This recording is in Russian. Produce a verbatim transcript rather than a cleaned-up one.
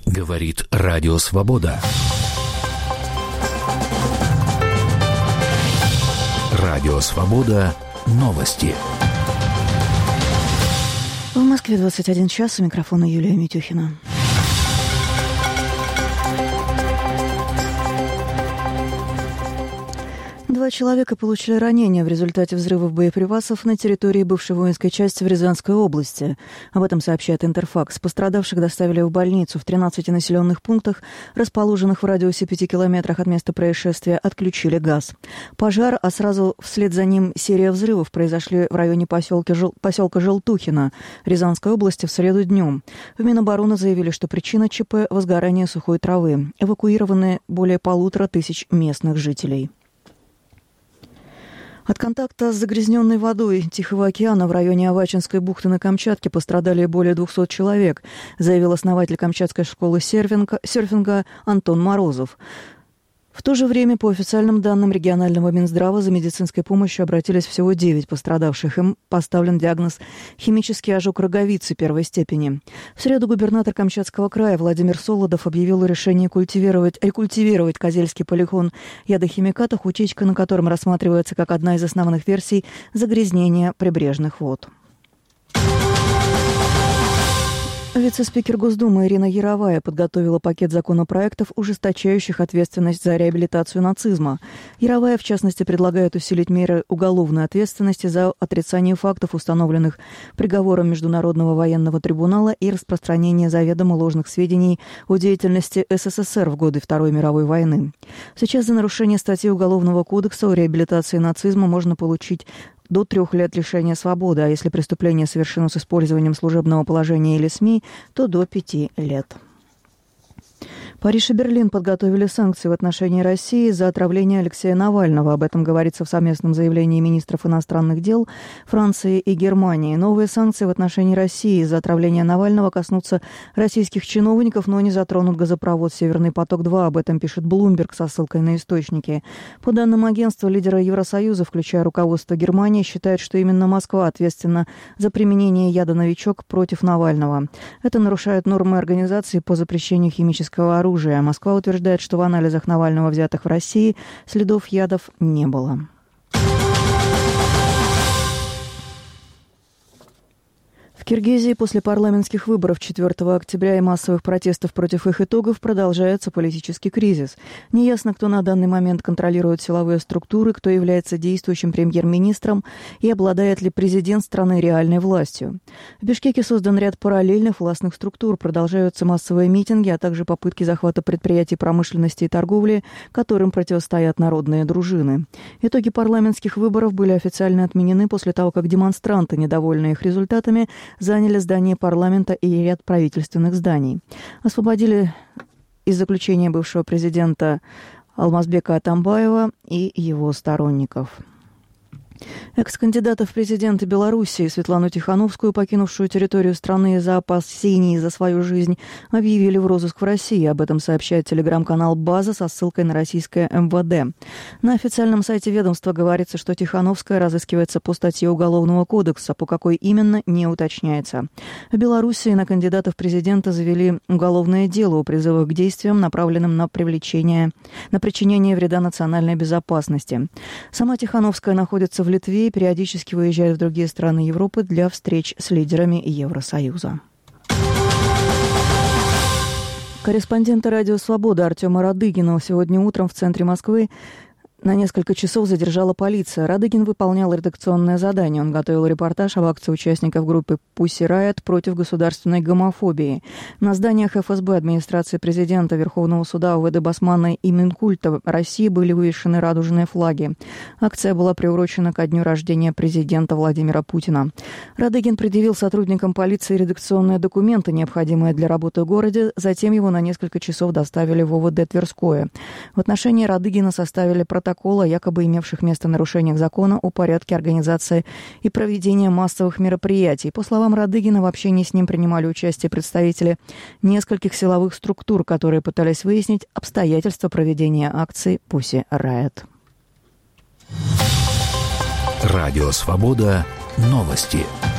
Говорит Радио Свобода. Радио Свобода. Новости. В Москве двадцать один час. У микрофона Юлия Митюхина. Два человека получили ранения в результате взрывов боеприпасов на территории бывшей воинской части в Рязанской области. Об этом сообщает Интерфакс. Пострадавших доставили в больницу. В тринадцати населенных пунктах, расположенных в радиусе пяти километрах от места происшествия, отключили газ. Пожар, а сразу вслед за ним серия взрывов произошли в районе поселка, Жел... поселка Желтухино Рязанской области в среду днем. В Минобороны заявили, что причина ЧП – возгорание сухой травы. Эвакуированы более полутора тысяч местных жителей. От контакта с загрязненной водой Тихого океана в районе Авачинской бухты на Камчатке пострадали более двухсот человек, заявил основатель Камчатской школы серфинга, серфинга Антон Морозов. В то же время, по официальным данным регионального Минздрава, за медицинской помощью обратились всего девять пострадавших. Им поставлен диагноз «химический ожог роговицы первой степени». В среду губернатор Камчатского края Владимир Солодов объявил о решении культивировать, рекультивировать Козельский полигон ядохимикатов, утечка на котором рассматривается как одна из основных версий загрязнения прибрежных вод. Вице-спикер Госдумы Ирина Яровая подготовила пакет законопроектов, ужесточающих ответственность за реабилитацию нацизма. Яровая, в частности, предлагает усилить меры уголовной ответственности за отрицание фактов, установленных приговором Международного военного трибунала, и распространение заведомо ложных сведений о деятельности СССР в годы Второй мировой войны. Сейчас за нарушение статьи Уголовного кодекса о реабилитации нацизма можно получить до трех лет лишения свободы, а если преступление совершено с использованием служебного положения или СМИ, то до пяти лет. Париж и Берлин подготовили санкции в отношении России за отравление Алексея Навального. Об этом говорится в совместном заявлении министров иностранных дел Франции и Германии. Новые санкции в отношении России за отравление Навального коснутся российских чиновников, но не затронут газопровод «Северный поток-два». Об этом пишет Bloomberg со ссылкой на источники. По данным агентства, лидеры Евросоюза, включая руководство Германии, считают, что именно Москва ответственна за применение яда «Новичок» против Навального. Это нарушает нормы организации по запрещению химического оружия. Москва утверждает, что в анализах Навального, взятых в России, следов ядов не было. В Киргизии после парламентских выборов четвёртого октября и массовых протестов против их итогов продолжается политический кризис. Неясно, кто на данный момент контролирует силовые структуры, кто является действующим премьер-министром и обладает ли президент страны реальной властью. В Бишкеке создан ряд параллельных властных структур, продолжаются массовые митинги, а также попытки захвата предприятий промышленности и торговли, которым противостоят народные дружины. Итоги парламентских выборов были официально отменены после того, как демонстранты, недовольные их результатами, заняли здание парламента и ряд правительственных зданий. Освободили из заключения бывшего президента Алмазбека Атамбаева и его сторонников. Экс-кандидата в президенты Белоруссии Светлану Тихановскую, покинувшую территорию страны из-за опасений за свою жизнь, объявили в розыск в России. Об этом сообщает телеграм-канал «База» со ссылкой на российское эм вэ дэ. На официальном сайте ведомства говорится, что Тихановская разыскивается по статье Уголовного кодекса, по какой именно не уточняется. В Белоруссии на кандидата в президенты завели уголовное дело о призывах к действиям, направленным на привлечение, на причинение вреда национальной безопасности. Сама Тихановская находится в Литве и периодически выезжает в другие страны Европы для встреч с лидерами Евросоюза. Корреспондента «Радио Свобода» Артема Радыгина сегодня утром в центре Москвы на несколько часов задержала полиция. Радыгин выполнял редакционное задание. Он готовил репортаж об акции участников группы Pussy Riot против государственной гомофобии. На зданиях эф эс бэ, администрации президента, Верховного суда, о вэ дэ Басманной и Минкульта России были вывешены радужные флаги. Акция была приурочена ко дню рождения президента Владимира Путина. Радыгин предъявил сотрудникам полиции редакционные документы, необходимые для работы в городе. Затем его на несколько часов доставили в о вэ дэ Тверское. В отношении Радыгина составили протокол о якобы имевших место нарушениях закона о порядке организации и проведения массовых мероприятий. По словам Радыгина, в общении с ним принимали участие представители нескольких силовых структур, которые пытались выяснить обстоятельства проведения акции Pussy Riot. Радио Свобода. Новости.